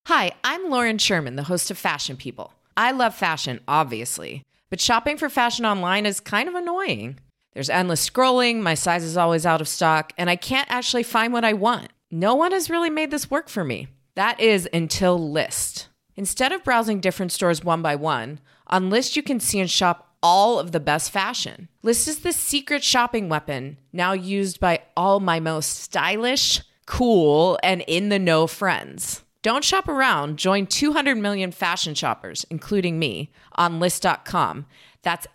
Hi, I'm Lauren Sherman, the host of Fashion People. I love fashion, obviously, but shopping for fashion online is kind of annoying. There's endless scrolling, my size is always out of stock, and I can't actually find what I want. No one has really made this work for me. That is until Lyst. Instead of browsing different stores one by one, on Lyst you can see and shop all of the best fashion. Lyst is the secret shopping weapon, now used by all my most stylish, cool, and in-the-know friends. Don't shop around. Join 200 million fashion shoppers, including me, on Lyst.com. That's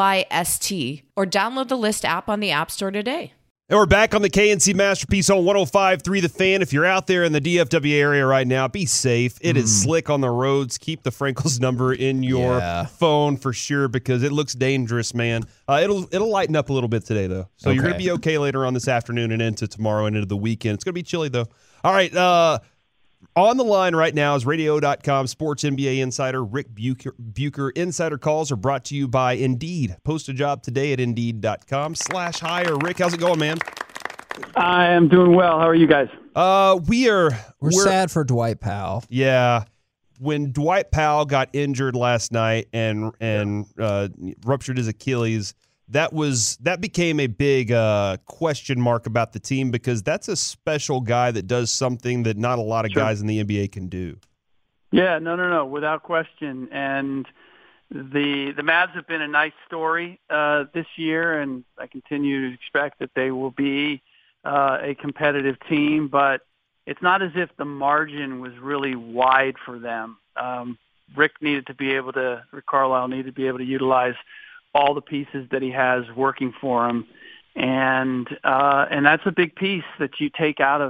Lyst, or download the Lyst app on the App Store today. And we're back on the KNC Masterpiece on 105.3 The Fan. If you're out there in the DFW area right now, be safe. It is slick on the roads. Keep the Frankels number in your phone for sure because it looks dangerous, man. It'll lighten up a little bit today, though. So you're going to be okay later on this afternoon and into tomorrow and into the weekend. It's going to be chilly, though. All right, on the line right now is Radio.com Sports NBA Insider Rick Bucher. Insider calls are brought to you by Indeed. Post a job today at Indeed.com/hire. Rick, how's it going, man? I am doing well. How are you guys? We're sad for Dwight Powell. Yeah. When Dwight Powell got injured last night and ruptured his Achilles, that became a big question mark about the team because that's a special guy that does something that not a lot of guys in the NBA can do. Yeah, no, without question. And the Mavs have been a nice story this year, and I continue to expect that they will be a competitive team. But it's not as if the margin was really wide for them. Rick Carlisle needed to be able to utilize all the pieces that he has working for him, and that's a big piece that you take out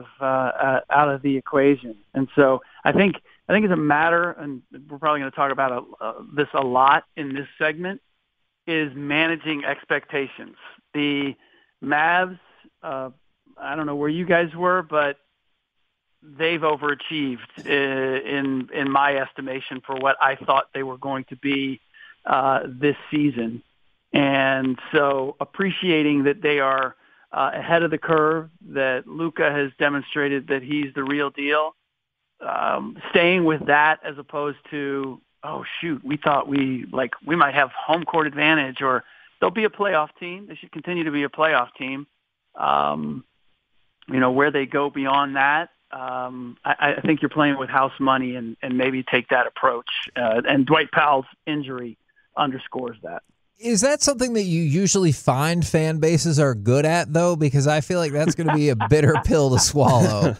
of the equation. And so I think it's a matter, and we're probably going to talk about this a lot in this segment, is managing expectations. The Mavs, I don't know where you guys were, but they've overachieved in my estimation for what I thought they were going to be this season. And so appreciating that they are ahead of the curve, that Luka has demonstrated that he's the real deal, staying with that as opposed to, oh, shoot, we thought we might have home court advantage, or they'll be a playoff team. They should continue to be a playoff team. Where they go beyond that, I think you're playing with house money and maybe take that approach. And Dwight Powell's injury underscores that. Is that something that you usually find fan bases are good at, though? Because I feel like that's going to be a bitter pill to swallow.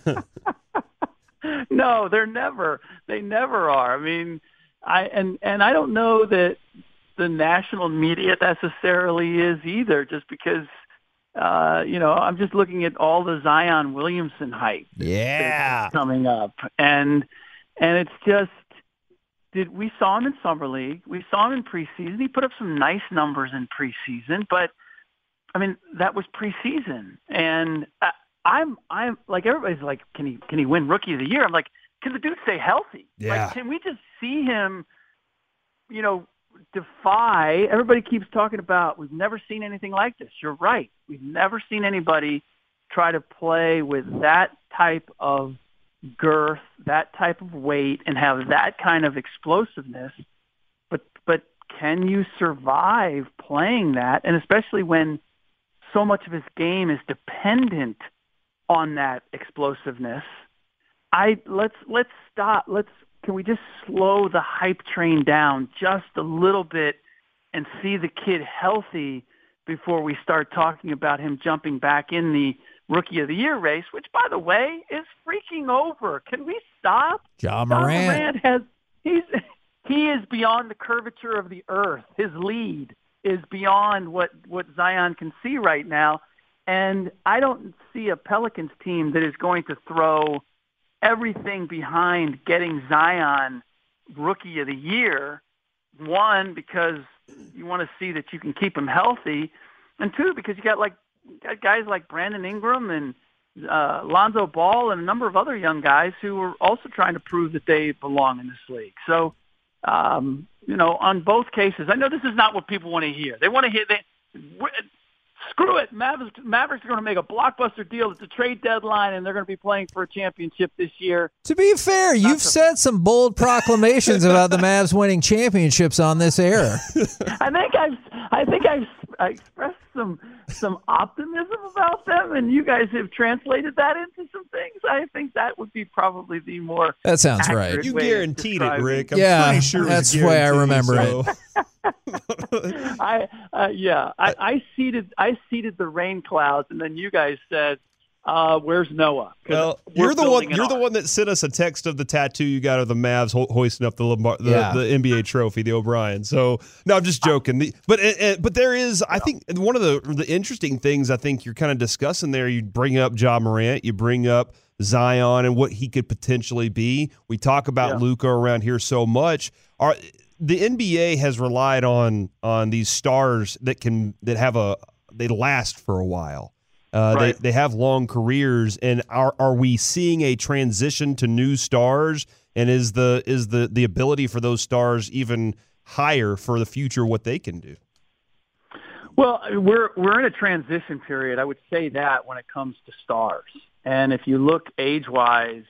No, they never are. I mean, I don't know that the national media necessarily is either, just because, I'm just looking at all the Zion Williamson hype that's coming up. And it's just, we saw him in Summer League. We saw him in preseason. He put up some nice numbers in preseason, but I mean, that was preseason. And I'm like, everybody's like, can he win Rookie of the Year? I'm like, can the dude stay healthy? Yeah. Like, can we just see him, defy? Everybody keeps talking about, we've never seen anything like this. You're right. We've never seen anybody try to play with that type of girth, that type of weight, and have that kind of explosiveness. But can you survive playing that? And especially when so much of his game is dependent on that explosiveness. Let's stop. Can we just slow the hype train down just a little bit and see the kid healthy before we start talking about him jumping back in the Rookie of the Year race, which, by the way, is freaking over. Can we stop? Ja Morant. He is beyond the curvature of the earth. His lead is beyond what Zion can see right now. And I don't see a Pelicans team that is going to throw everything behind getting Zion Rookie of the Year. One, because you want to see that you can keep him healthy. And two, because you got guys like Brandon Ingram and Lonzo Ball and a number of other young guys who are also trying to prove that they belong in this league. So, on both cases, I know this is not what people want to hear. They want to hear screw it. Mavericks are going to make a blockbuster deal at the trade deadline, and they're going to be playing for a championship this year. To be fair, you've said some bold proclamations about the Mavs winning championships on this air. I think I've expressed some optimism about them, and you guys have translated that into some things. I think that would be probably the more that sounds right. You guaranteed it, Rick. I'm yeah, pretty sure that's the way I remember it. I seeded the rain clouds, and then you guys said, "Where's Noah?" Well, you're the one that sent us a text of the tattoo you got of the Mavs hoisting up the NBA trophy, the O'Brien. So no, I'm just joking. But there is, I think, one of the interesting things I think you're kind of discussing there. You bring up Ja Morant, you bring up Zion and what he could potentially be. We talk about Luka around here so much. The NBA has relied on these stars that they last for a while. Right. They have long careers, and are we seeing a transition to new stars? And is the ability for those stars even higher for the future? What they can do? Well, we're in a transition period. I would say that when it comes to stars, and if you look age-wise,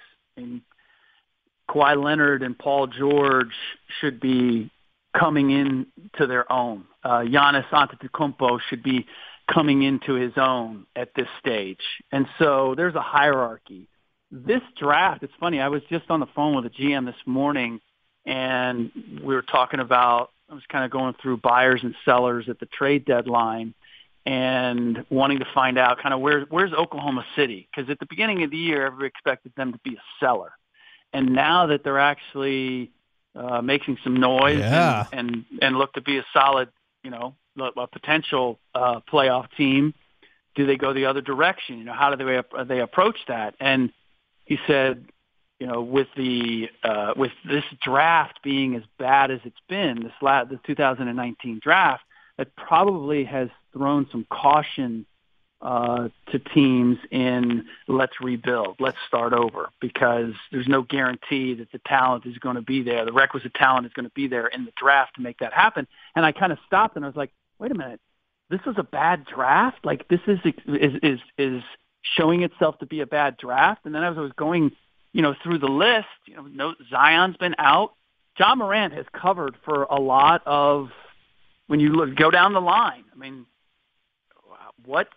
Kawhi Leonard and Paul George should be coming in to their own. Giannis Antetokounmpo should be coming into his own at this stage. And so there's a hierarchy. This draft, it's funny, I was just on the phone with a GM this morning, and we were talking about, I was kind of going through buyers and sellers at the trade deadline and wanting to find out kind of where's Oklahoma City? Because at the beginning of the year, everybody expected them to be a seller. And now that they're actually making some noise and look to be a solid, a potential playoff team, do they go the other direction? How do they approach that? And he said, with this draft being as bad as it's been, the 2019 draft, that probably has thrown some caution to teams in let's rebuild, let's start over, because there's no guarantee that the talent is going to be there. The requisite talent is going to be there in the draft to make that happen. And I kind of stopped and I was like, wait a minute, this was a bad draft? Like this is showing itself to be a bad draft? And then as I was going, through the list, Zion's been out. Ja Morant has covered for a lot of, when you go down the line, I mean, what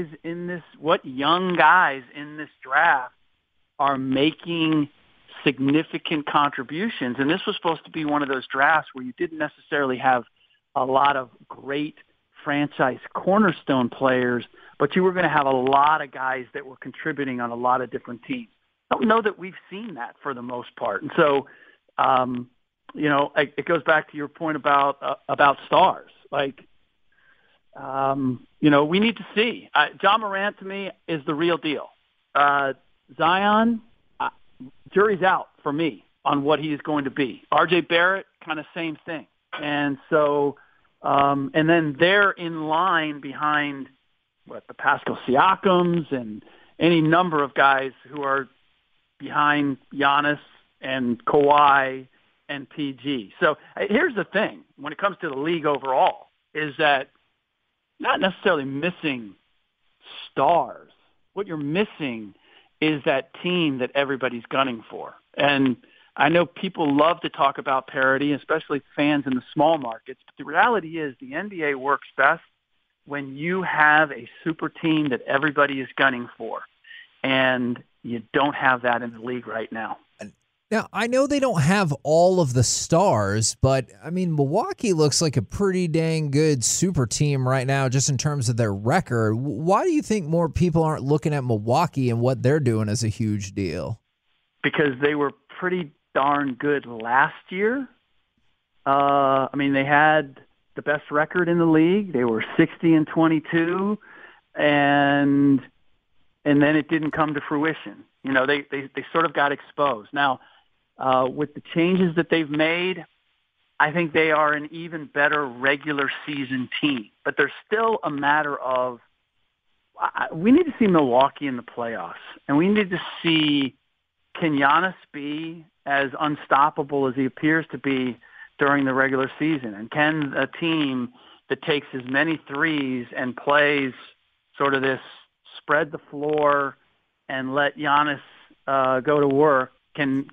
young guys in this draft are making significant contributions? And this was supposed to be one of those drafts where you didn't necessarily have a lot of great franchise cornerstone players, but you were going to have a lot of guys that were contributing on a lot of different teams. I don't know that we've seen that for the most part. And so, it goes back to your point about stars. We need to see. Ja Morant, to me, is the real deal. Zion, jury's out for me on what he is going to be. R.J. Barrett, kind of same thing. And so, and then they're in line behind the Pascal Siakams and any number of guys who are behind Giannis and Kawhi and PG. So here's the thing. When it comes to the league overall, is that not necessarily missing stars. What you're missing is that team that everybody's gunning for. And I know people love to talk about parity, especially fans in the small markets, but the reality is the NBA works best when you have a super team that everybody is gunning for. And you don't have that in the league right now. Now, I know they don't have all of the stars, but, Milwaukee looks like a pretty dang good super team right now just in terms of their record. Why do you think more people aren't looking at Milwaukee and what they're doing as a huge deal? Because they were pretty darn good last year. They had the best record in the league. They were 60-22, and then it didn't come to fruition. They sort of got exposed. Now, with the changes that they've made, I think they are an even better regular season team. But there's still a matter of we need to see Milwaukee in the playoffs, and we need to see, can Giannis be as unstoppable as he appears to be during the regular season? And can a team that takes as many threes and plays sort of this spread the floor and let Giannis go to work, can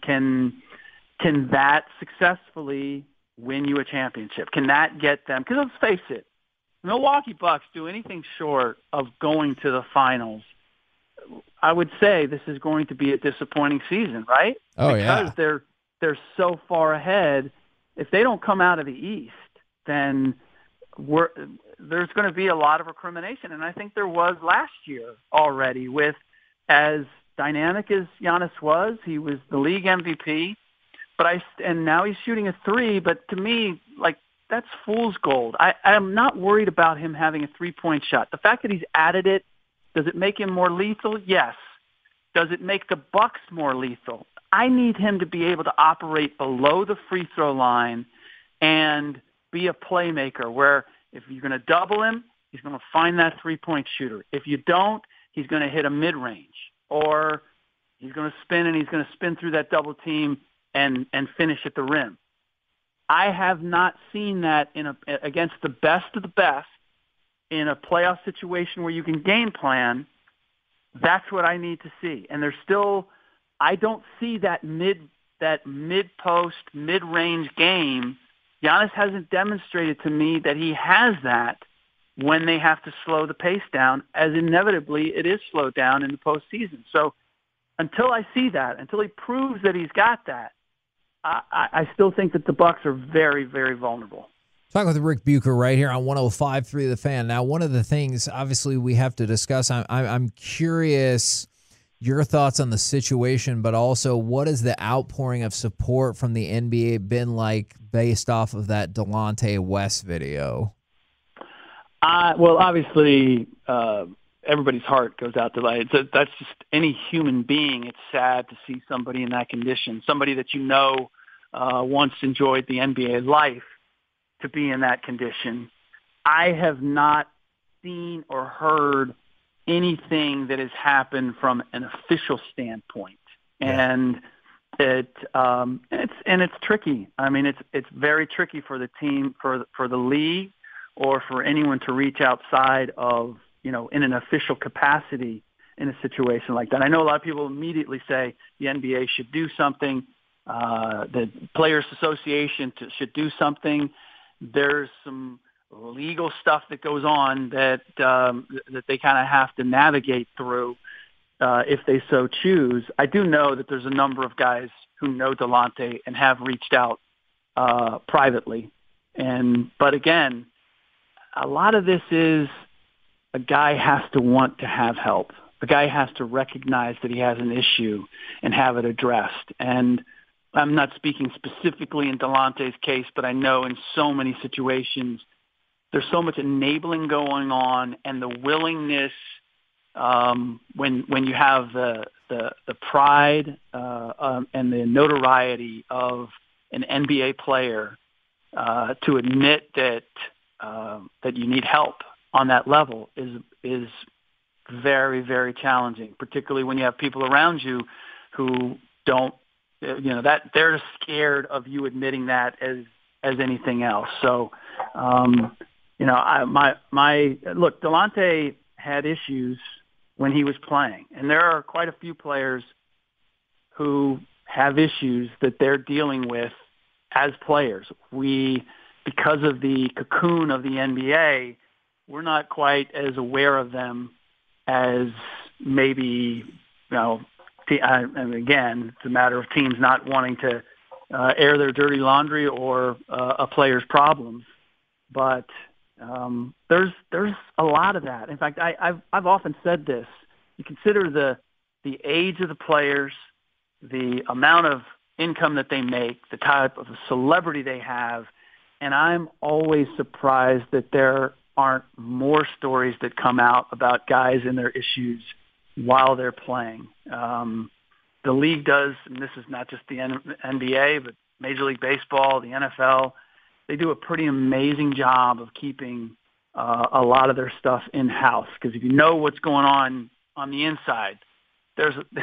that successfully win you a championship? Can that get them? Because let's face it, Milwaukee Bucks do anything short of going to the finals, I would say this is going to be a disappointing season, right? Oh, because they're so far ahead. If they don't come out of the East, then there's going to be a lot of recrimination, and I think there was last year already. With as dynamic as Giannis was, he was the league MVP, and now he's shooting a three. But to me, like, that's fool's gold. I'm not worried about him having a 3-point shot. The fact that he's added it, does it make him more lethal? Yes. Does it make the Bucks more lethal? I need him to be able to operate below the free throw line and be a playmaker where if you're going to double him, he's going to find that 3-point shooter. If you don't, he's going to hit a mid-range, or he's going to spin and he's going to spin through that double team and finish at the rim. I have not seen that against the best of the best in a playoff situation where you can game plan. That's what I need to see. And I don't see that mid-post, mid-range game. Giannis hasn't demonstrated to me that he has that when they have to slow the pace down, as inevitably it is slowed down in the postseason. So until I see that, until he proves that he's got that, I still think that the Bucks are very, very vulnerable. Talking with Rick Bucher right here on 105.3 The Fan. Now, one of the things, obviously, we have to discuss, I'm curious your thoughts on the situation, but also what has the outpouring of support from the NBA been like based off of that Delonte West video? Well, obviously, everybody's heart goes out to that's just any human being. It's sad to see somebody in that condition, somebody that once enjoyed the NBA life, to be in that condition. I have not seen or heard anything that has happened from an official standpoint. Yeah. And it's tricky. I mean, it's very tricky for the team, for the league, or for anyone to reach outside of, in an official capacity in a situation like that. I know a lot of people immediately say the NBA should do something, the Players Association should do something. There's some legal stuff that goes on that they kind of have to navigate through if they so choose. I do know that there's a number of guys who know Delonte and have reached out privately. But again, a lot of this is a guy has to want to have help. A guy has to recognize that he has an issue and have it addressed. And I'm not speaking specifically in Delonte's case, but I know in so many situations there's so much enabling going on, and the willingness when you have the pride and the notoriety of an NBA player to admit that you need help on that level is very, very challenging, particularly when you have people around you who don't, that they're scared of you admitting that as anything else. So, look, Delonte had issues when he was playing, and there are quite a few players who have issues that they're dealing with as players. Because of the cocoon of the NBA, we're not quite as aware of them as maybe, and again, it's a matter of teams not wanting to air their dirty laundry or a player's problems. But there's a lot of that. In fact, I've often said this. You consider the age of the players, the amount of income that they make, the type of celebrity they have, and I'm always surprised that there aren't more stories that come out about guys and their issues while they're playing. The league does, and this is not just the NBA, but Major League Baseball, the NFL, they do a pretty amazing job of keeping a lot of their stuff in-house. Because if you know what's going on the inside,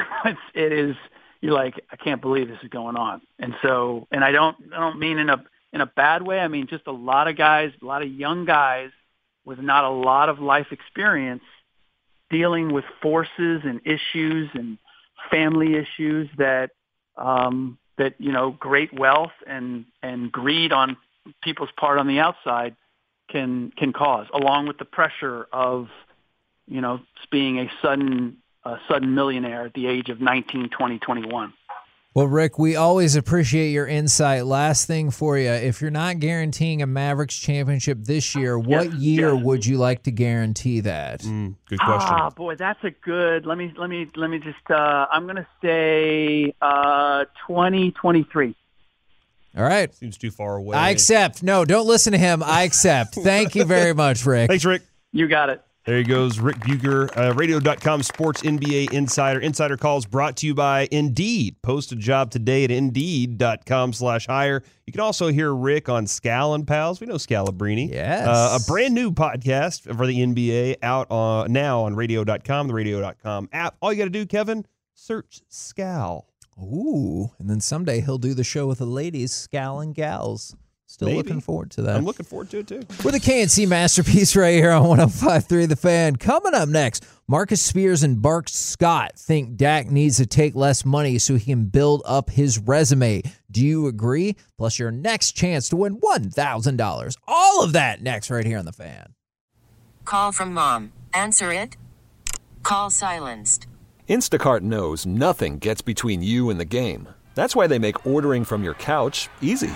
you're like, I can't believe this is going on. And so, and I don't mean in in a bad way. I mean, just a lot of guys, a lot of young guys with not a lot of life experience dealing with forces and issues and family issues that great wealth and greed on people's part on the outside can cause, along with the pressure of, being a sudden millionaire at the age of 19, 20, 21. Well, Rick, we always appreciate your insight. Last thing for you, if you're not guaranteeing a Mavericks championship this year, what year would you like to guarantee that? Good question. Boy, that's a good. Let me just. I'm going to say 2023. All right. Seems too far away. I accept. No, don't listen to him. I accept. Thank you very much, Rick. Thanks, Rick. You got it. There he goes, Rick Bucher, Radio.com Sports NBA Insider. Insider Calls brought to you by Indeed. Post a job today at Indeed.com/hire. You can also hear Rick on Scal and Pals. We know Scalabrini. Yes. A brand new podcast for the NBA out now on Radio.com, the Radio.com app. All you got to do, Kevin, search Scal. Ooh, and then someday he'll do the show with the ladies, Scal and Gals. Still Maybe. Looking forward to that. I'm looking forward to it, too. We're the KNC Masterpiece right here on 105.3 The Fan. Coming up next, Marcus Spears and Bart Scott think Dak needs to take less money so he can build up his resume. Do you agree? Plus your next chance to win $1,000. All of that next right here on The Fan. Call from mom. Answer it. Call silenced. Instacart knows nothing gets between you and the game. That's why they make ordering from your couch easy.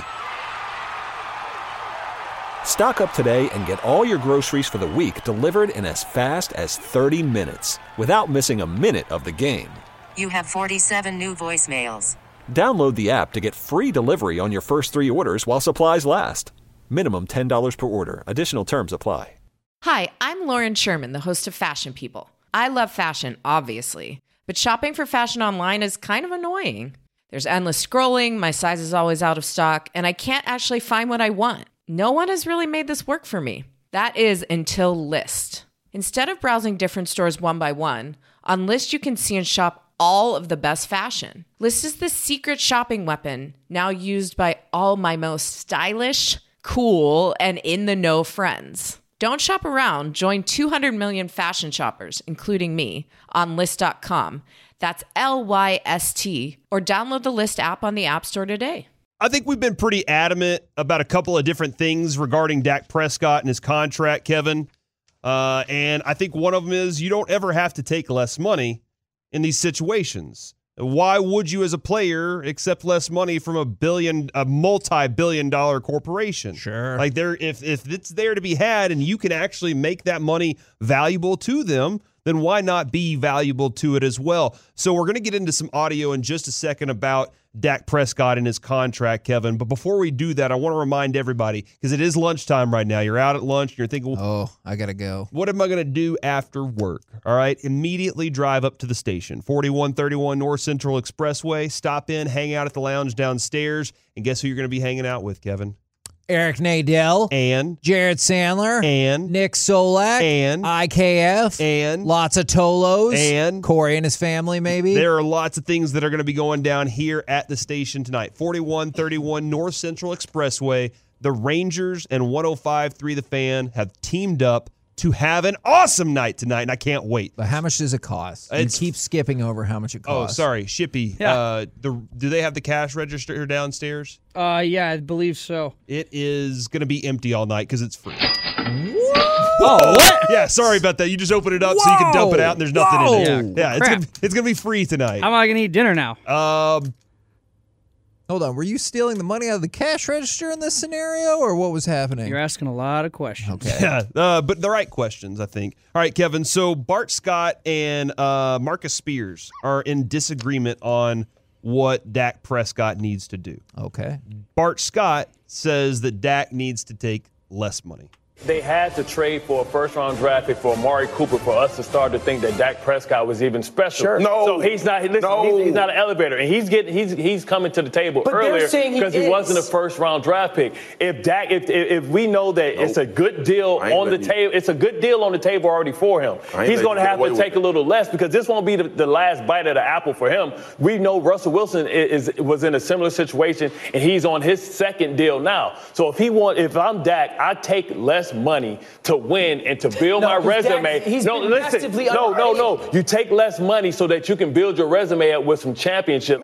Stock up today and get all your groceries for the week delivered in as fast as 30 minutes without missing a minute of the game. You have 47 new voicemails. Download the app to get free delivery on your first 3 orders while supplies last. Minimum $10 per order. Additional terms apply. Hi, I'm Lauren Sherman, the host of Fashion People. I love fashion, obviously, but shopping for fashion online is kind of annoying. There's endless scrolling, my size is always out of stock, and I can't actually find what I want. No one has really made this work for me. That is until Lyst. Instead of browsing different stores one by one, on Lyst you can see and shop all of the best fashion. Lyst is the secret shopping weapon now used by all my most stylish, cool, and in-the-know friends. Don't shop around. Join 200 million fashion shoppers, including me, on Lyst.com. That's LYST, or download the Lyst app on the App Store today. I think we've been pretty adamant about a couple of different things regarding Dak Prescott and his contract, Kevin. And I think one of them is you don't ever have to take less money in these situations. Why would you as a player accept less money from a multi-billion-dollar corporation? Sure. Like if it's there to be had and you can actually make that money valuable to them, then why not be valuable to it as well? So we're going to get into some audio in just a second about Dak Prescott and his contract, Kevin. But before we do that, I want to remind everybody, because it is lunchtime right now. You're out at lunch and you're thinking, I got to go. What am I going to do after work? All right, immediately drive up to the station, 4131 North Central Expressway. Stop in, hang out at the lounge downstairs. And guess who you're going to be hanging out with, Kevin? Eric Nadel. And Jared Sandler. And Nick Solak. And IKF. And lots of Tolos. And Corey and his family, maybe. There are lots of things that are going to be going down here at the station tonight. 4131 North Central Expressway. The Rangers and 105.3 The Fan have teamed up to have an awesome night tonight, and I can't wait. But how much does it cost? You keep skipping over how much it costs. Oh, sorry, Shippy. Yeah. Do they have the cash register downstairs? Yeah, I believe so. It is going to be empty all night because it's free. Oh, what? Yeah, sorry about that. You just open it up so you can dump it out, and there's nothing in it. Yeah, it's gonna be free tonight. How am I going to eat dinner now? Hold on. Were you stealing the money out of the cash register in this scenario, or what was happening? You're asking a lot of questions. Okay. Yeah, but the right questions, I think. All right, Kevin. So Bart Scott and Marcus Spears are in disagreement on what Dak Prescott needs to do. Okay. Bart Scott says that Dak needs to take less money. They had to trade for a first-round draft pick for Amari Cooper for us to start to think that Dak Prescott was even special. Sure. No. So he's not. Listen, No. he's not an elevator, and he's coming to the table earlier because he wasn't a first-round draft pick. If we know that it's a good deal on the table, it's a good deal on the table already for him. He's going to have to take a little less because this won't be the last bite of the apple for him. We know Russell Wilson was in a similar situation, and he's on his second deal now. So if I'm Dak, I take less money to win and to build my resume. No. You take less money so that you can build your resume up with some championships.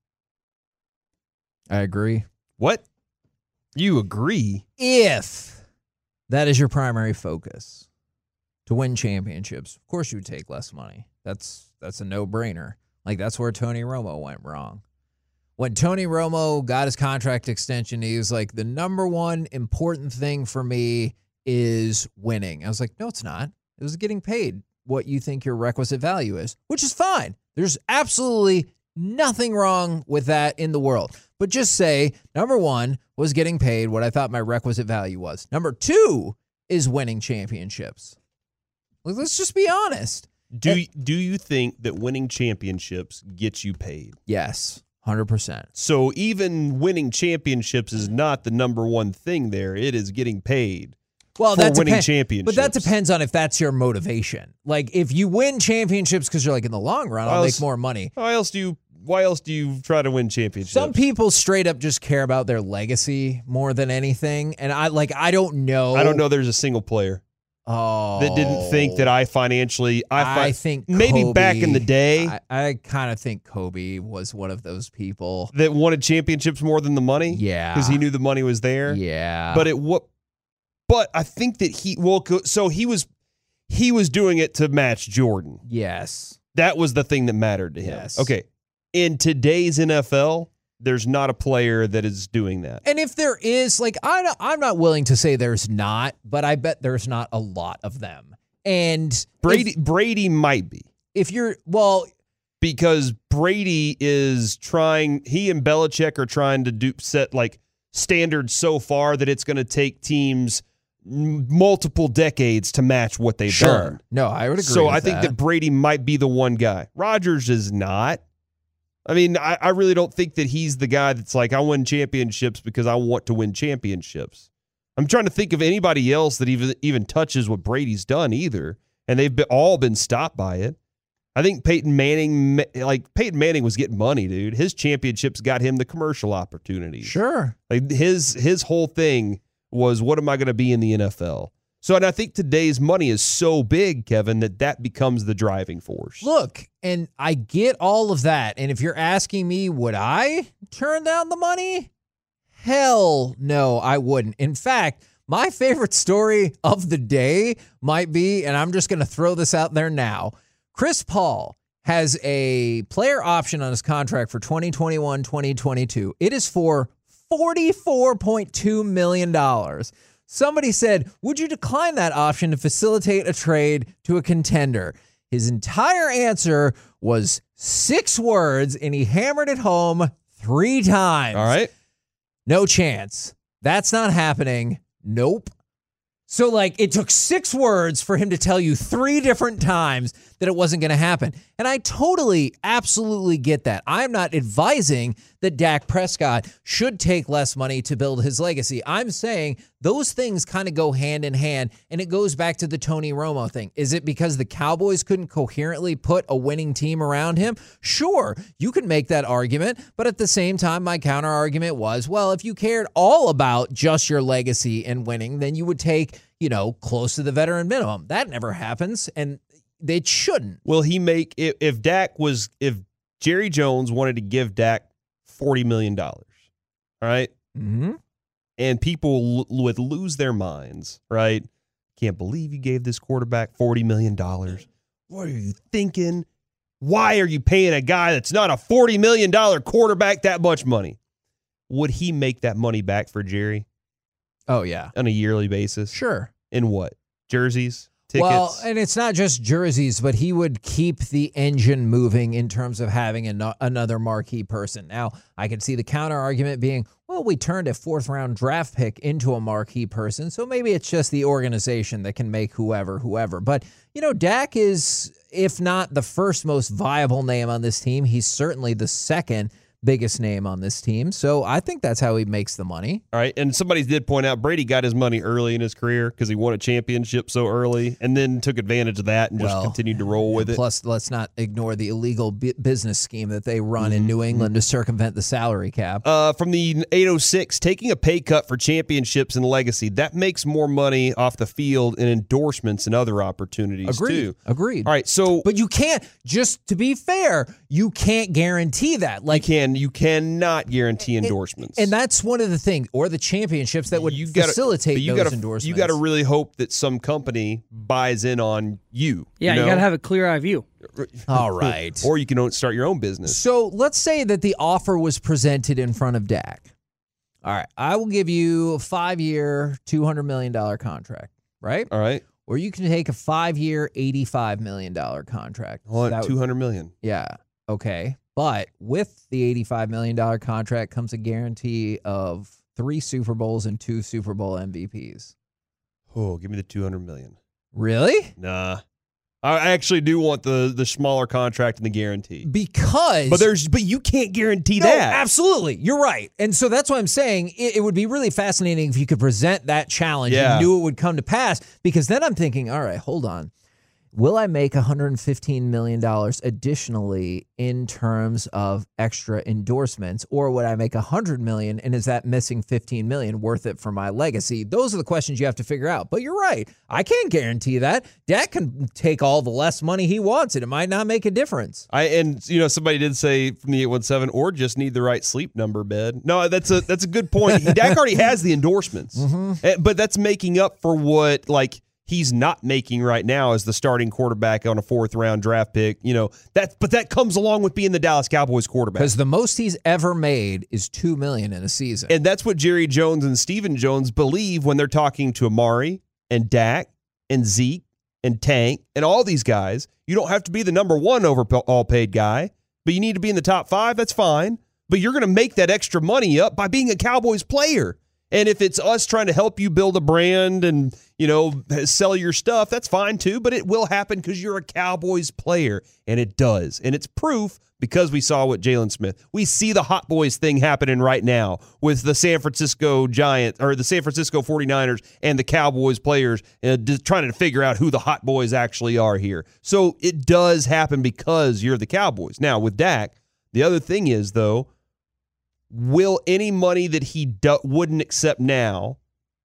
I agree. What? You agree? If that is your primary focus, to win championships, of course you would take less money. That's a no-brainer. Like, that's where Tony Romo went wrong. When Tony Romo got his contract extension, he was like, the number one important thing for me is winning. I was like, no, it's not. It was getting paid what you think your requisite value is, which is fine. There's absolutely nothing wrong with that in the world. But just say, number one was getting paid what I thought my requisite value was. Number two is winning championships. Like, let's just be honest. Do you think that winning championships gets you paid? Yes. 100%. So even winning championships is not the number one thing there. It is getting paid for winning championships. But that depends on if that's your motivation. Like, if you win championships because you're like, in the long run, I'll make more money. Why else do you try to win championships? Some people straight up just care about their legacy more than anything. And I don't know. I don't know there's a single player that didn't think that I think maybe Kobe, back in the day. I kind of think Kobe was one of those people that wanted championships more than the money. Yeah, because he knew the money was there. Yeah, but I think that he was doing it to match Jordan. Yes, that was the thing that mattered to him. Yes. Okay, in today's NFL, there's not a player that is doing that. And if there is, like, I'm not willing to say there's not, but I bet there's not a lot of them. And Brady might be. Because Brady is trying, he and Belichick are trying to set like standards so far that it's going to take teams multiple decades to match what they've done. No, I would agree. So I think that Brady might be the one guy. Rodgers is not. I mean, I really don't think that he's the guy that's like, I win championships because I want to win championships. I'm trying to think of anybody else that even touches what Brady's done either, and they've all been stopped by it. I think Peyton Manning was getting money, dude. His championships got him the commercial opportunities. Sure. Like his whole thing was, what am I going to be in the NFL? So, and I think today's money is so big, Kevin, that becomes the driving force. Look, and I get all of that. And if you're asking me, would I turn down the money? Hell no, I wouldn't. In fact, my favorite story of the day might be, and I'm just going to throw this out there now, Chris Paul has a player option on his contract for 2021-2022. It is for $44.2 million. Somebody said, would you decline that option to facilitate a trade to a contender? His entire answer was 6 words, and he hammered it home 3 times. All right. No chance. That's not happening. Nope. So, like, it took 6 words for him to tell you 3 different times that it wasn't going to happen. And I totally, absolutely get that. I'm not advising that Dak Prescott should take less money to build his legacy. I'm saying those things kind of go hand in hand, and it goes back to the Tony Romo thing. Is it because the Cowboys couldn't coherently put a winning team around him? Sure, you can make that argument, but at the same time, my counter argument was, well, if you cared all about just your legacy and winning, then you would take, close to the veteran minimum. That never happens, and they shouldn't. Will he make, if Jerry Jones wanted to give Dak $40 million, all right? Mm-hmm. And people would lose their minds, right? Can't believe you gave this quarterback $40 million. What are you thinking? Why are you paying a guy that's not a $40 million quarterback that much money? Would he make that money back for Jerry? Oh, yeah. On a yearly basis? Sure. In what? Jerseys? Tickets? Well, and it's not just jerseys, but he would keep the engine moving in terms of having another marquee person. Now, I could see the counter argument being, well, well, we turned a 4th-round draft pick into a marquee person, so maybe it's just the organization that can make whoever. But, Dak is, if not the first most viable name on this team, he's certainly the second biggest name on this team. So I think that's how he makes the money. All right. And somebody did point out Brady got his money early in his career because he won a championship so early and then took advantage of that and just continued to roll with it. Plus, let's not ignore the illegal business scheme that they run in New England to circumvent the salary cap. From the 806, taking a pay cut for championships and legacy, that makes more money off the field in endorsements and other opportunities, too. Agreed. All right. So, but you can't, just to be fair, you can't guarantee that. You cannot guarantee endorsements. And that's one of the things, or the championships that would facilitate those endorsements. You got to really hope that some company buys in on you. Yeah, you got to have a clear-eye view. All right. Or you can start your own business. So let's say that the offer was presented in front of Dak. All right, I will give you a 5-year, $200 million contract, right? All right. Or you can take a 5-year, $85 million contract. Hold on, $200 million. Yeah, okay. But with the $85 million contract comes a guarantee of 3 Super Bowls and 2 Super Bowl MVPs. Oh, give me the $200 million. Really? Nah. I actually do want the smaller contract and the guarantee. Because but you can't guarantee that. Absolutely. You're right. And so that's why I'm saying it would be really fascinating if you could present that challenge and knew it would come to pass, because then I'm thinking, all right, hold on. Will I make $115 million additionally in terms of extra endorsements, or would I make $100 million, and is that missing $15 million worth it for my legacy? Those are the questions you have to figure out. But you're right. I can't guarantee that. Dak can take all the less money he wants, and it might not make a difference. Somebody did say from the 817, or just need the right sleep number bed. No, that's a good point. Dak already has the endorsements, but that's making up for what he's not making right now as the starting quarterback on a 4th-round draft pick. But that comes along with being the Dallas Cowboys quarterback. Because the most he's ever made is $2 million in a season. And that's what Jerry Jones and Stephen Jones believe when they're talking to Amari and Dak and Zeke and Tank and all these guys. You don't have to be the number 1 overall paid guy, but you need to be in the top 5. That's fine. But you're going to make that extra money up by being a Cowboys player. And if it's us trying to help you build a brand and, sell your stuff, that's fine too. But it will happen because you're a Cowboys player. And it does. And it's proof because we saw with Jalen Smith. We see the Hot Boys thing happening right now with the San Francisco Giants or the San Francisco 49ers and the Cowboys players trying to figure out who the Hot Boys actually are here. So it does happen because you're the Cowboys. Now, with Dak, the other thing is, though, will any money that he wouldn't accept now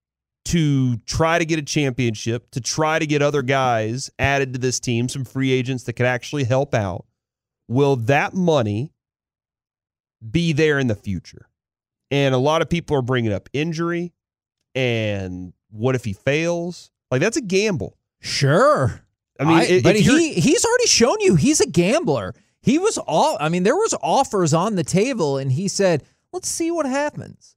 to try to get a championship, to try to get other guys added to this team, some free agents that could actually help out, will that money be there in the future? And a lot of people are bringing up injury and what if he fails? That's a gamble. Sure. I mean, but he's already shown you he's a gambler. There was offers on the table, and he said, let's see what happens.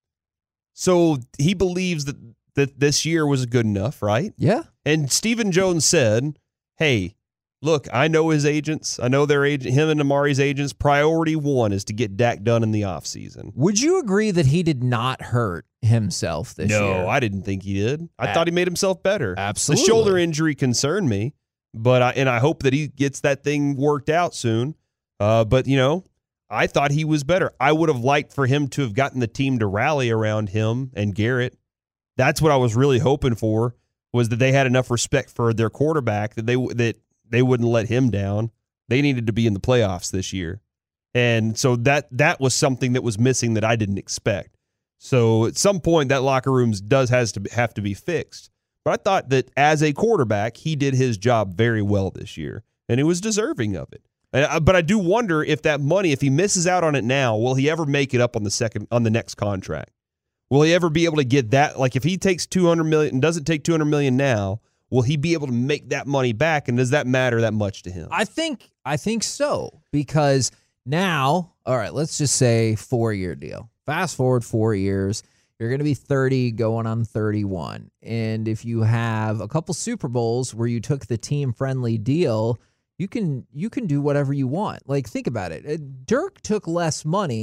So he believes that this year was good enough, right? Yeah. And Stephen Jones said, hey, look, I know his agents. I know their agent, him and Amari's agents. Priority 1 is to get Dak done in the offseason. Would you agree that he did not hurt himself this year? No, I didn't think he did. I thought he made himself better. Absolutely. The shoulder injury concerned me, but I hope that he gets that thing worked out soon. But I thought he was better. I would have liked for him to have gotten the team to rally around him and Garrett. That's what I was really hoping for, was that they had enough respect for their quarterback that they wouldn't let him down. They needed to be in the playoffs this year. And so that was something that was missing that I didn't expect. So at some point, that locker room have to be fixed. But I thought that as a quarterback, he did his job very well this year, and he was deserving of it. But I do wonder if that money, if he misses out on it now, will he ever make it up on the next contract? Will he ever be able to get that? If he takes $200 million and doesn't take $200 million now, will he be able to make that money back? And does that matter that much to him? I think so, because now, all right, let's just say 4-year deal. Fast forward 4 years, you're going to be 30 going on 31. And if you have a couple Super Bowls where you took the team-friendly deal, you can do whatever you want. Think about it. Dirk took less money,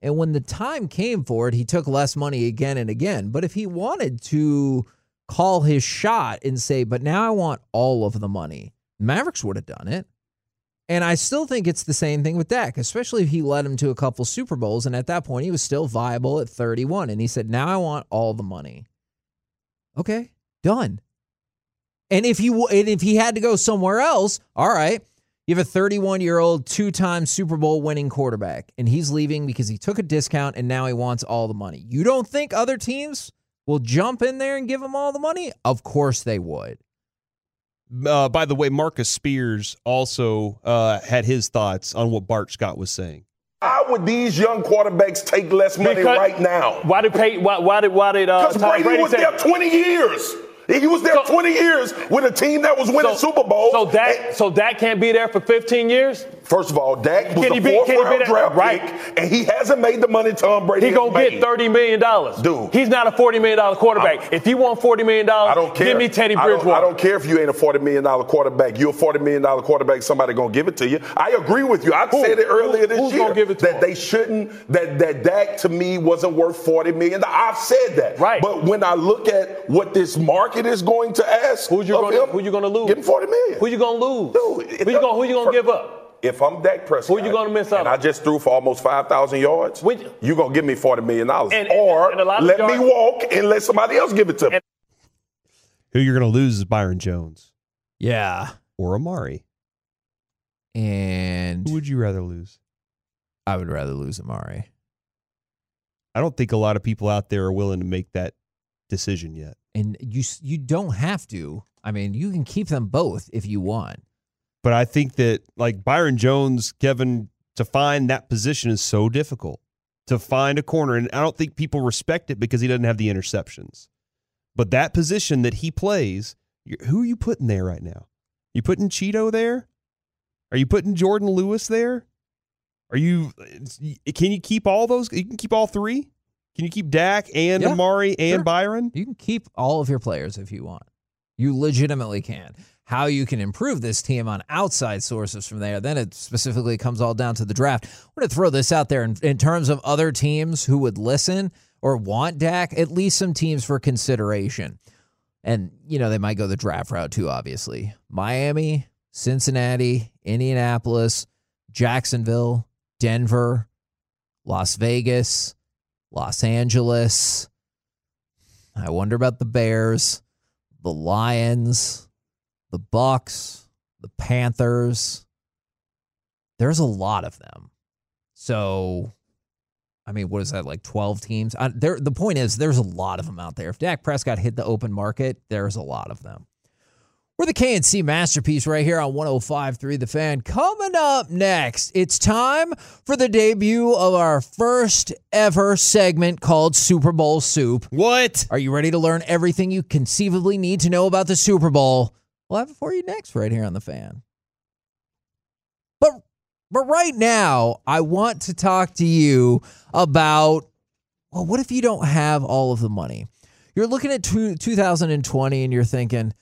And when the time came for it, he took less money again and again. But if he wanted to call his shot and say, but now I want all of the money, Mavericks would have done it. And I still think it's the same thing with Dak, especially if he led him to a couple Super Bowls. And at that point, he was still viable at 31. And he said, now I want all the money. Okay, done. And if he had to go somewhere else, all right, you have a 31-year-old, 2-time Super Bowl winning quarterback, and he's leaving because he took a discount and now he wants all the money. You don't think other teams will jump in there and give him all the money? Of course they would. By the way, Marcus Spears also had his thoughts on what Bart Scott was saying. Why would these young quarterbacks take less money right now? Why did Because Brady was there 20 years. He was there 20 years with a team that was winning Super Bowls. So Dak can't be there for 15 years? First of all, Dak was the fourth-round draft pick, and he hasn't made the money Tom Brady He's going to get $30 million. Dude. He's not a $40 million quarterback. If you want $40 million, I don't care. Give me Teddy Bridgewater. I don't care if you ain't a $40 million quarterback. You're a $40 million quarterback, somebody going to give it to you. I agree with you. I said it earlier this year gonna give it to that him? they shouldn't, that Dak to me wasn't worth $40 million. I've said that. Right. But when I look at what this market is going to ask who you going to lose? Give him $40 million. Who you going to lose? Dude, who you going to give up? If I'm Dak Prescott, who you going to miss out and I just threw for almost 5,000 yards, you're going to give me $40 million. And let me walk and let somebody else give it to me. Who you're going to lose is Byron Jones. Yeah. Or Amari. And who would you rather lose? I would rather lose Amari. I don't think a lot of people out there are willing to make that decision yet. And you don't have to. I mean, you can keep them both if you want. But I think that, like Byron Jones, Kevin, to find that position is so difficult. To find a corner, and I don't think people respect it because he doesn't have the interceptions. But that position that he plays, who are you putting there right now? You putting Cheeto there? Are you putting Jordan Lewis there? Can you keep all those? You can keep all three? Can you keep Dak and Amari and Byron? You can keep all of your players if you want. You legitimately can. How you can improve this team on outside sources from there, then it specifically comes all down to the draft. I'm going to throw this out there in terms of other teams who would listen or want Dak, at least some teams for consideration. And, they might go the draft route too, obviously. Miami, Cincinnati, Indianapolis, Jacksonville, Denver, Las Vegas, Los Angeles. I wonder about the Bears, the Lions, the Bucks, the Panthers. There's a lot of them. So, I mean, what is that, like 12 teams? The point is, there's a lot of them out there. If Dak Prescott hit the open market, there's a lot of them. We're the KNC Masterpiece right here on 105.3 The Fan. Coming up next, it's time for the debut of our first ever segment called Super Bowl Soup. What? Are you ready to learn everything you conceivably need to know about the Super Bowl? We'll have it for you next right here on The Fan. But right now, I want to talk to you about, well, what if you don't have all of the money? You're looking at 2020 and you're thinking,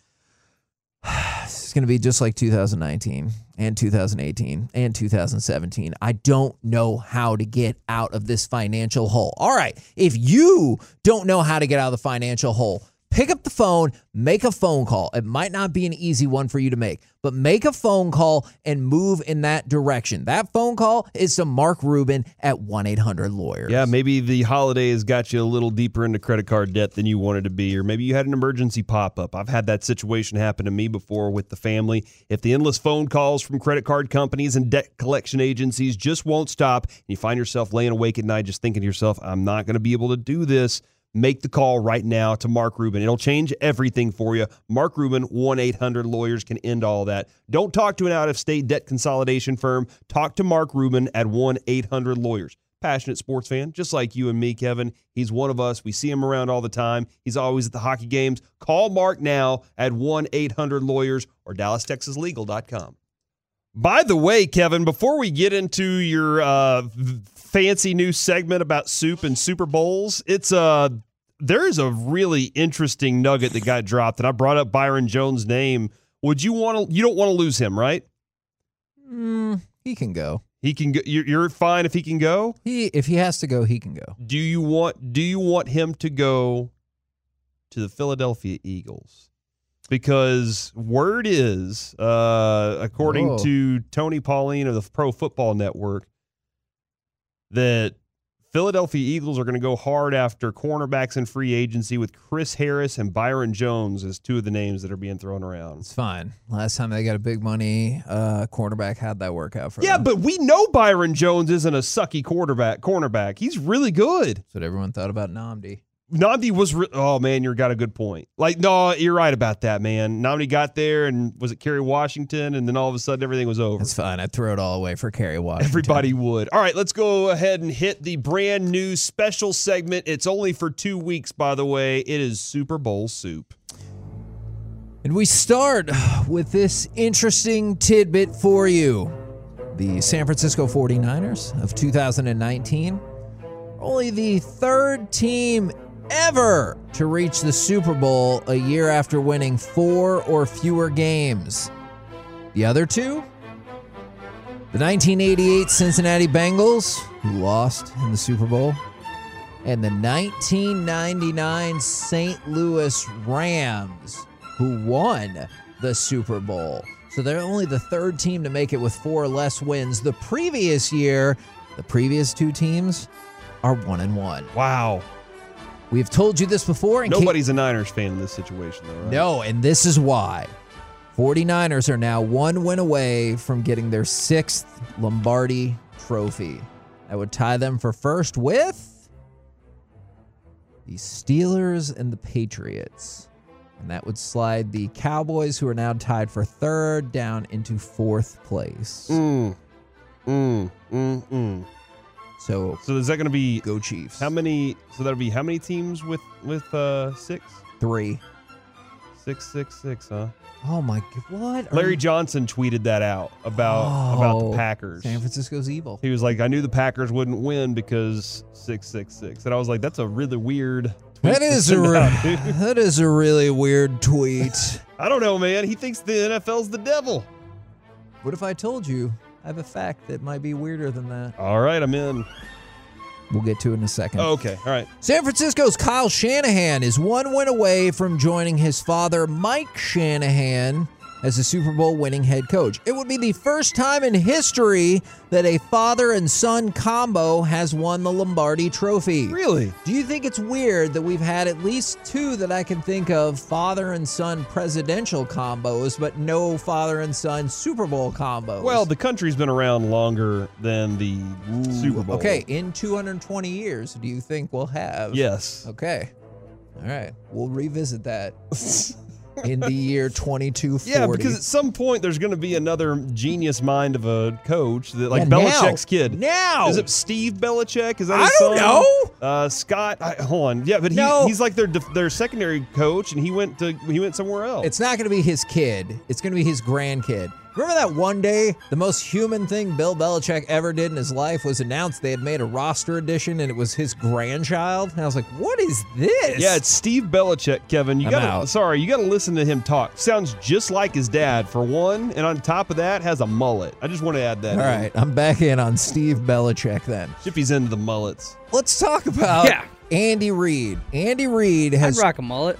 this is going to be just like 2019 and 2018 and 2017. I don't know how to get out of this financial hole. All right, if you don't know how to get out of the financial hole, pick up the phone, make a phone call. It might not be an easy one for you to make, but make a phone call and move in that direction. That phone call is to Mark Rubin at 1-800-LAWYERS. Yeah, maybe the holidays got you a little deeper into credit card debt than you wanted to be, or maybe you had an emergency pop-up. I've had that situation happen to me before with the family. If the endless phone calls from credit card companies and debt collection agencies just won't stop, and you find yourself laying awake at night just thinking to yourself, I'm not going to be able to do this, make the call right now to Mark Rubin. It'll change everything for you. Mark Rubin, 1-800-LAWYERS can end all that. Don't talk to an out-of-state debt consolidation firm. Talk to Mark Rubin at 1-800-LAWYERS. Passionate sports fan, just like you and me, Kevin. He's one of us. We see him around all the time. He's always at the hockey games. Call Mark now at 1-800-LAWYERS or DallasTexasLegal.com. By the way, Kevin, before we get into your fancy new segment about soup and Super Bowls, there is a really interesting nugget that got dropped, and I brought up Byron Jones' name. You don't want to lose him, right? He can go. He can go. You're fine if he can go? If he has to go, he can go. Do you want him to go to the Philadelphia Eagles? Because word is, according to Tony Pauline of the Pro Football Network, that Philadelphia Eagles are going to go hard after cornerbacks in free agency with Chris Harris and Byron Jones as two of the names that are being thrown around. It's fine. Last time they got a big money cornerback, how'd that work out for them? Yeah, but we know Byron Jones isn't a sucky cornerback. He's really good. That's what everyone thought about Nnamdi. Nnamdi was, oh man, you got a good point. Like, no, you're right about that, man. Nnamdi got there and was it Kerry Washington, and then all of a sudden everything was over. That's fine. I'd throw it all away for Kerry Washington. Everybody would. All right, let's go ahead and hit the brand new special segment. It's only for 2 weeks, by the way. It is Super Bowl soup. And we start with this interesting tidbit for you. The San Francisco 49ers of 2019 are only the third team ever to reach the Super Bowl a year after winning 4 or fewer games. The other two? The 1988 Cincinnati Bengals, who lost in the Super Bowl, and the 1999 St. Louis Rams, who won the Super Bowl. So they're only the third team to make it with 4 or less wins. The previous year, the previous 2 teams are 1-1. Wow. We've told you this before. Nobody's a Niners fan in this situation, though, right? No, and this is why. 49ers are now 1 win away from getting their 6th Lombardi trophy. That would tie them for first with the Steelers and the Patriots. And that would slide the Cowboys, who are now tied for third, down into 4th place. So is that going to be go Chiefs? How many? So that'll be how many teams with 6? 3. 6, huh? Oh my God! What? Larry Johnson tweeted that out about the Packers. San Francisco's evil. He was like, I knew the Packers wouldn't win because 666, and I was like, that's a really weird tweet. That is a really weird tweet. I don't know, man. He thinks the NFL's the devil. What if I told you I have a fact that might be weirder than that? All right, I'm in. We'll get to it in a second. Oh, okay, all right. San Francisco's Kyle Shanahan is 1 win away from joining his father, Mike Shanahan, as a Super Bowl winning head coach. It would be the first time in history that a father and son combo has won the Lombardi Trophy. Really? Do you think it's weird that we've had at least 2 that I can think of father and son presidential combos, but no father and son Super Bowl combos? Well, the country's been around longer than the Super Bowl. Okay, in 220 years, do you think we'll have? Yes. Okay. All right. We'll revisit that. In the year 2240. Yeah, because at some point there's going to be another genius mind of a coach that, like Belichick's kid. Now is it Steve Belichick? Is that his son? I don't know. Scott. Hold on. Yeah, but he's like their secondary coach, and he went somewhere else. It's not going to be his kid. It's going to be his grandkid. Remember that one day, the most human thing Bill Belichick ever did in his life was announce they had made a roster edition, and it was his grandchild? And I was like, what is this? Yeah, it's Steve Belichick, Kevin. You got to listen to him talk. Sounds just like his dad, for one, and on top of that, has a mullet. I just want to add that. All right, I'm back in on Steve Belichick then. Shippy's into the mullets. Let's talk about Andy Reid. Andy Reid has I'd rock a mullet.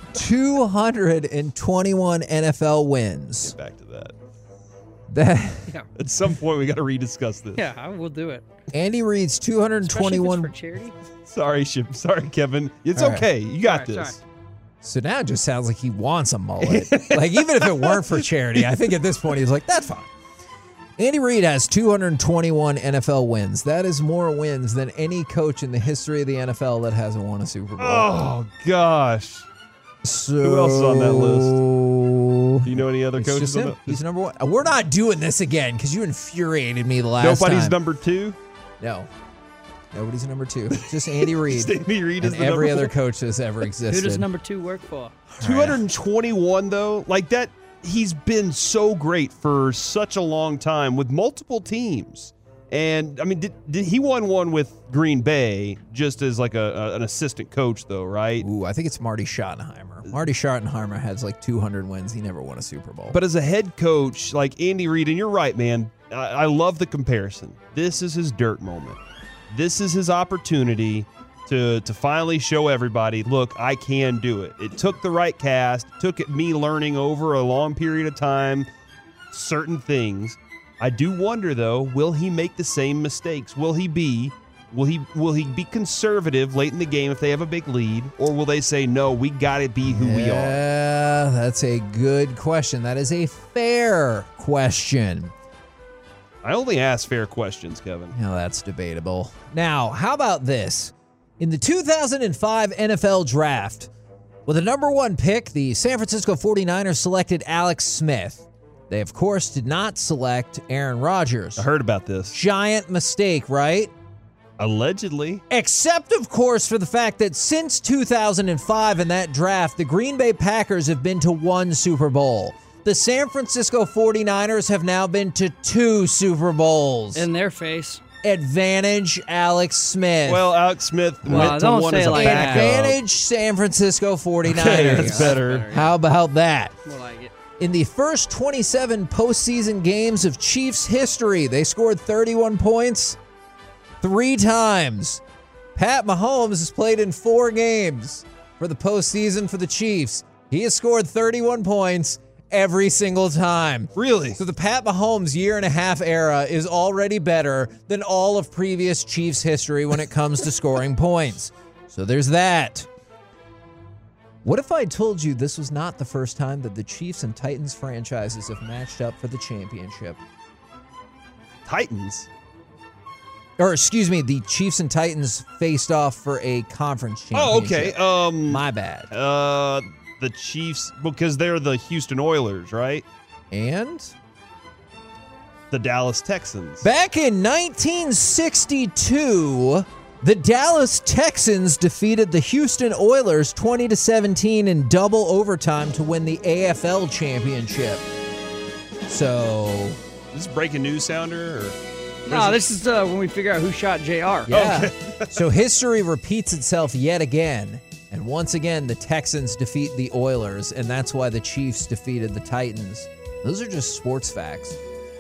221 NFL wins. Get back to that. At some point, we got to rediscuss this. Yeah, I will do it. Andy Reid's 221. For charity? Sorry, Kevin. It's okay. You got this. Sorry. So now it just sounds like he wants a mullet. Like, even if it weren't for charity, I think at this point he's like, that's fine. Andy Reid has 221 NFL wins. That is more wins than any coach in the history of the NFL that hasn't won a Super Bowl. Oh, gosh. So, who else is on that list? Do you know any other coaches on that? He's number 1. We're not doing this again because you infuriated me the last time. Nobody's number 2? No. Nobody's number 2. Just Andy Reid. Andy Reid is and every other coach that's ever existed. Who does number 2 work for? 221, though? Like that, he's been so great for such a long time with multiple teams. And, I mean, did he won one with Green Bay just as like an assistant coach, though, right? Ooh, I think it's Marty Schottenheimer. Marty Schottenheimer has like 200 wins. He never won a Super Bowl. But as a head coach, like Andy Reid, and you're right, man, I love the comparison. This is his dirt moment. This is his opportunity to finally show everybody, look, I can do it. It took the right cast. It took me learning over a long period of time certain things. I do wonder, though, will he make the same mistakes? Will he be conservative late in the game if they have a big lead, or will they say, no, we got to be who we are? Yeah, that's a good question. That is a fair question. I only ask fair questions, Kevin. Now, that's debatable. Now, how about this? In the 2005 NFL Draft, with the number 1 pick, the San Francisco 49ers selected Alex Smith. They, of course, did not select Aaron Rodgers. I heard about this. Giant mistake, right? Allegedly. Except, of course, for the fact that since 2005 in that draft, the Green Bay Packers have been to 1 Super Bowl. The San Francisco 49ers have now been to 2 Super Bowls. In their face. Advantage Alex Smith. Well, Alex Smith went to 1 as a backup. Advantage San Francisco 49ers. Okay, that's better. How about that? More like it. In the first 27 postseason games of Chiefs history, they scored 31 points 3 times. Pat Mahomes has played in 4 games for the postseason for the Chiefs. He has scored 31 points every single time. Really? So the Pat Mahomes year-and-a-half era is already better than all of previous Chiefs history when it comes to scoring points. So there's that. What if I told you this was not the first time that the Chiefs and Titans franchises have matched up for the championship? Titans? Or, excuse me, the Chiefs and Titans faced off for a conference championship. Oh, okay. My bad. The Chiefs, because they're the Houston Oilers, right? And? The Dallas Texans. Back in 1962, the Dallas Texans defeated the Houston Oilers 20-17 in double overtime to win the AFL championship. So, is this breaking news sounder? Or no, this is when we figure out who shot JR. Yeah. Okay. So history repeats itself yet again. And once again, the Texans defeat the Oilers, and that's why the Chiefs defeated the Titans. Those are just sports facts.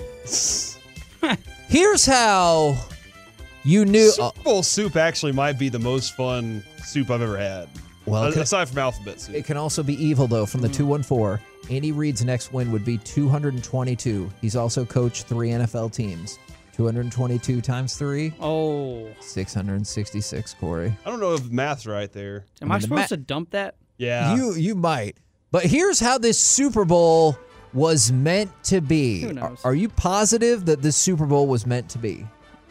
Here's how you knew. Super Bowl soup actually might be the most fun soup I've ever had. Well, aside from alphabet soup. It can also be evil, though, from the 214. Andy Reid's next win would be 222. He's also coached 3 NFL teams. 222 times 3. Oh. 666, Corey. I don't know if math's right there. Am I supposed to dump that? Yeah. You might. But here's how this Super Bowl was meant to be. Who knows? Are you positive that this Super Bowl was meant to be?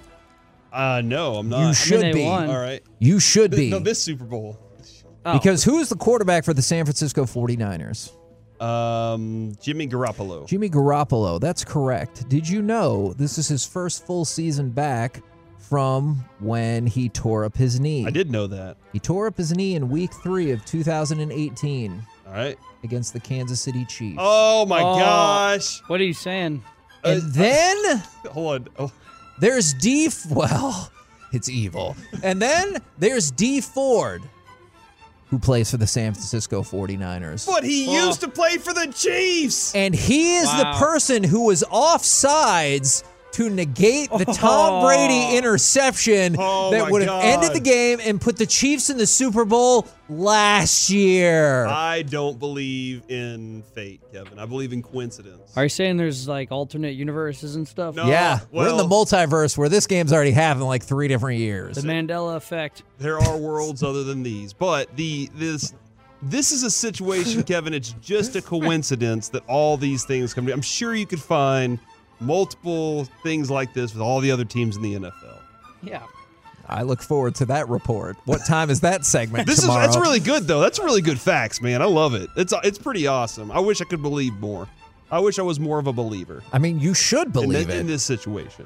No, I'm not. You should be. Won. All right. You should be. No, this Super Bowl. Oh. Because who is the quarterback for the San Francisco 49ers? Jimmy Garoppolo. Jimmy Garoppolo, that's correct. Did you know this is his first full season back from when he tore up his knee? I did know that. He tore up his knee in week 3 of 2018. All right. Against the Kansas City Chiefs. Oh, my gosh. What are you saying? And then hold on. Oh. There's well, it's evil. And then there's Dee Ford, who plays for the San Francisco 49ers. But he used to play for the Chiefs. And he is the person who was offsides to negate the Tom Brady interception that would have ended the game and put the Chiefs in the Super Bowl last year. I don't believe in fate, Kevin. I believe in coincidence. Are you saying there's like alternate universes and stuff? No. Yeah, we're in the multiverse where this game's already happened like 3 different years. The Mandela effect. There are worlds other than these, but this is a situation, Kevin. It's just a coincidence that all these things come together. I'm sure you could find multiple things like this with all the other teams in the NFL. Yeah. I look forward to that report. What time is that segment tomorrow? That's really good, though. That's really good facts, man. I love it. It's pretty awesome. I wish I could believe more. I wish I was more of a believer. I mean, you should believe in this situation.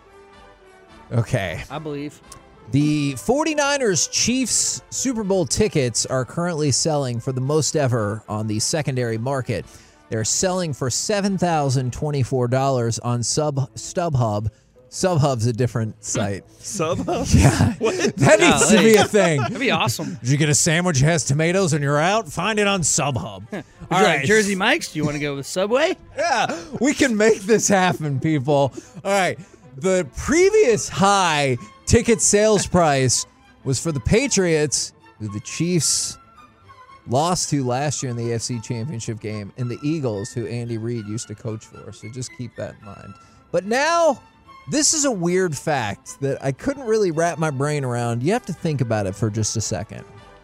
Okay. I believe. The 49ers Chiefs Super Bowl tickets are currently selling for the most ever on the secondary market. They're selling for $7,024 on StubHub, SubHub's a different site. SubHub? Yeah. That needs to be a thing. That'd be awesome. Did you get a sandwich that has tomatoes and you're out? Find it on SubHub. All right, Jersey Mike's, do you want to go with Subway? Yeah, we can make this happen, people. All right. The previous high ticket sales price was for the Patriots, who the Chiefs lost to last year in the AFC Championship game, and the Eagles, who Andy Reid used to coach for. So just keep that in mind. But now, this is a weird fact that I couldn't really wrap my brain around. You have to think about it for just a second.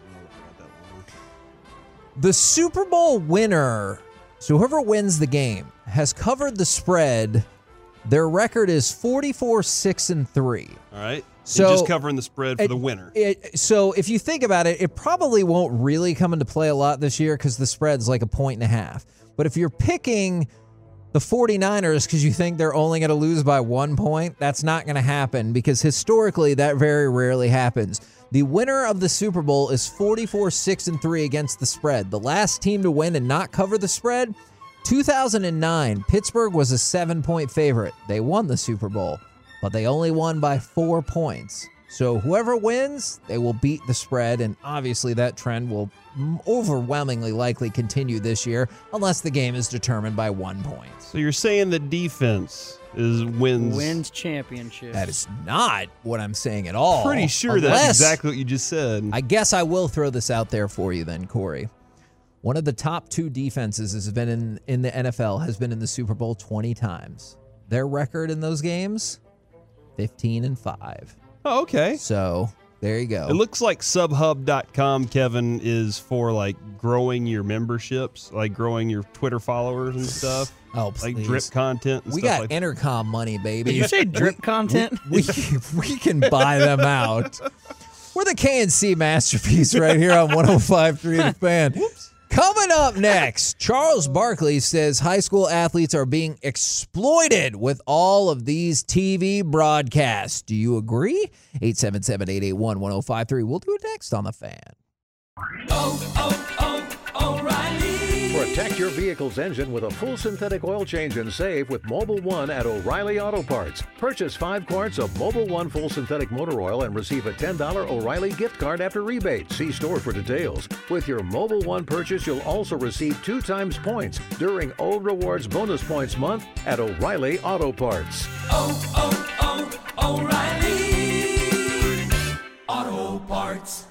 The Super Bowl winner, so whoever wins the game, has covered the spread. Their record is 44-6-3. All right. So just covering the spread for the winner. So if you think about it, it probably won't really come into play a lot this year because the spread's like 1.5. But if you're picking the 49ers because you think they're only going to lose by 1 point, that's not going to happen because historically that very rarely happens. The winner of the Super Bowl is 44-6-3 against the spread. The last team to win and not cover the spread, 2009, Pittsburgh was a 7-point favorite. They won the Super Bowl, but they only won by 4 points. So whoever wins, they will beat the spread, and obviously that trend will overwhelmingly likely continue this year unless the game is determined by 1 point. So you're saying the defense wins championship. That is not what I'm saying at all. Pretty sure that's exactly what you just said. I guess I will throw this out there for you then, Corey. One of the top 2 defenses has been in the NFL, has been in the Super Bowl 20 times. Their record in those games, 15-5. Oh, okay. So there you go. It looks like SubHub.com, Kevin, is for like growing your memberships, like growing your Twitter followers and stuff. Oh, please. Like drip content and we stuff got like Intercom money, baby. Did you say drip content? We can buy them out. We're the KNC masterpiece right here on 105.3 The Fan. Coming up next, Charles Barkley says high school athletes are being exploited with all of these TV broadcasts. Do you agree? 877-881-1053. We'll do it next on The Fan. O'Reilly. Protect your vehicle's engine with a full synthetic oil change and save with Mobil 1 at O'Reilly Auto Parts. Purchase 5 quarts of Mobil 1 full synthetic motor oil and receive a $10 O'Reilly gift card after rebate. See store for details. With your Mobil 1 purchase, you'll also receive 2 times points during O Rewards Bonus Points Month at O'Reilly Auto Parts. O'Reilly Auto Parts.